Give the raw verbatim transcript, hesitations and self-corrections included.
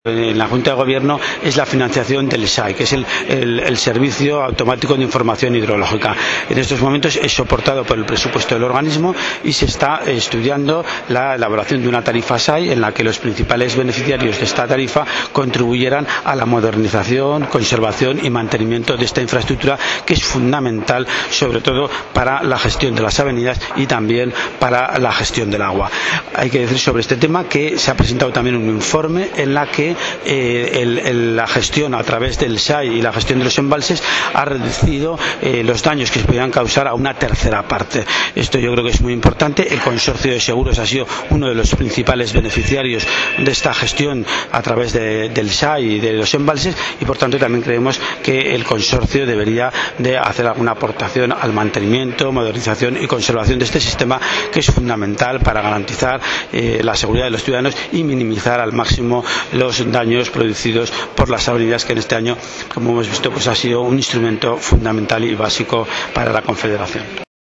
En la Junta de Gobierno es la financiación del S A I, que es el, el, el Servicio Automático de Información Hidrológica. En estos momentos es soportado por el presupuesto del organismo y se está estudiando la elaboración de una tarifa S A I en la que los principales beneficiarios de esta tarifa contribuyeran a la modernización, conservación y mantenimiento de esta infraestructura, que es fundamental sobre todo para la gestión de las avenidas y también para la gestión del agua. Hay que decir sobre este tema que se ha presentado también un informe en la que Eh, el, el, la gestión a través del S A I y la gestión de los embalses ha reducido eh, los daños que se podían causar a una tercera parte. Esto yo creo que es muy importante. El consorcio de seguros ha sido uno de los principales beneficiarios de esta gestión a través de, del S A I y de los embalses, y por tanto también creemos que el consorcio debería de hacer alguna aportación al mantenimiento, modernización y conservación de este sistema, que es fundamental para garantizar eh, la seguridad de los ciudadanos y minimizar al máximo los daños producidos por las avenidas, que en este año, como hemos visto, pues ha sido un instrumento fundamental y básico para la Confederación.